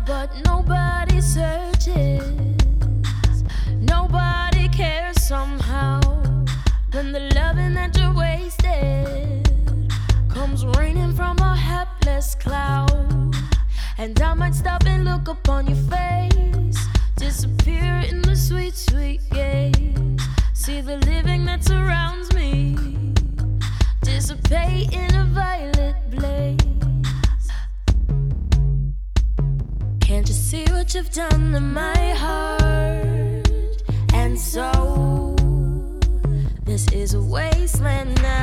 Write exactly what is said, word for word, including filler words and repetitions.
but nobody searches. Nobody cares somehow. When the loving that you wasted comes raining from a hapless cloud, and I might stop and look upon your face, disappear in the sweet, sweet gaze. See the living that surrounds me dissipate in a violet blaze. Can't you see what you've done to my heart and soul? This is a wasteland now.